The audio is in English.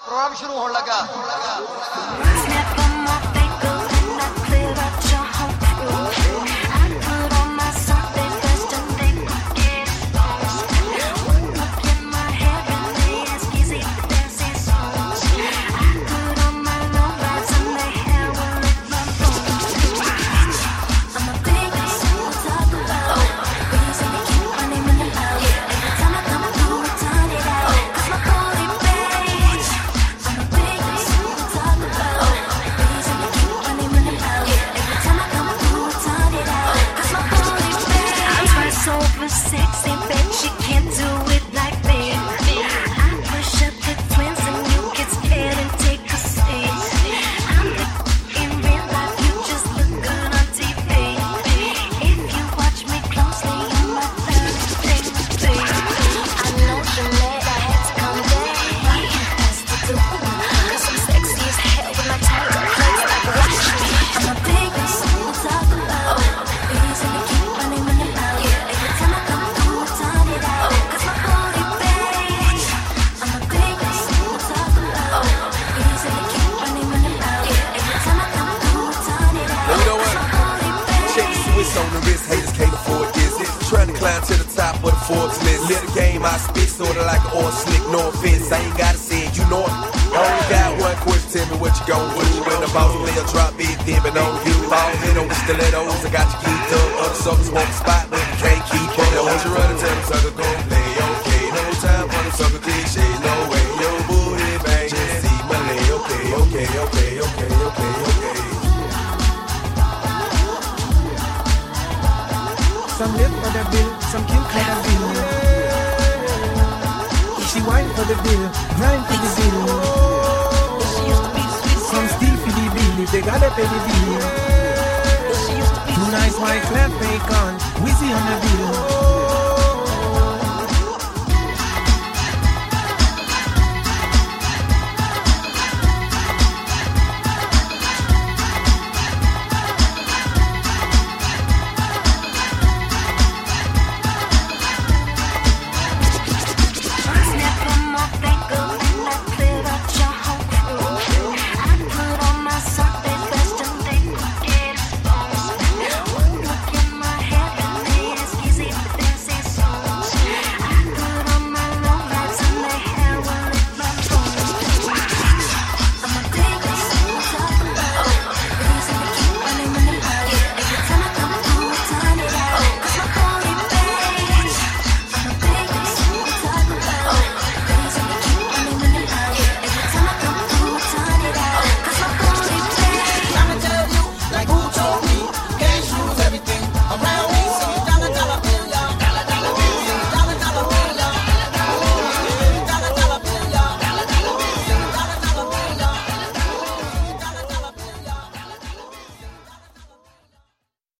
Programme शुरू होने लगा Sexy bitch, she can't do it like me. I push up the twins and you get scared and take a seat. I'm the in real life, you just look good on TV. If you watch me closely, you might learn things. I know Jeanette, I had to come back. Has to do, 'cause I'm sexy as hell with my tight clothes like watch me. I'm a big soul talker. Easily keep my name in your mouth. Every time I come through, I turn it out. 'Cause my booty bitch. I'm a big soul talker. Easily keep my name in your mouth. Every time I come through, I turn it out. You know what? Check the Swiss on the wrist, haters can't afford this. Trying to climb to the top of the Forbes list. Little game I spit, sorta like an oil slick, no offense. I ain't gotta say it, you know it. I only got one question, tell me what you gon' do. When the boss player drop big, then but on you. Ball hit on the stilettos, I got you geeked up. Other suckers want the spot, but you can't keep up. Now once you run and tell them sucker gon' play, okay. No time for them sucker cliche, no way. Yo booty bang, just see my lay, okay, okay, okay, okay, okay, okay. Some live for the bill, some kill for the bill. She whine for the bill, grind for the bill. Some steal for the bill, if they gotta pay the bill. Two nice white clap bacon, Wizzy on the bill.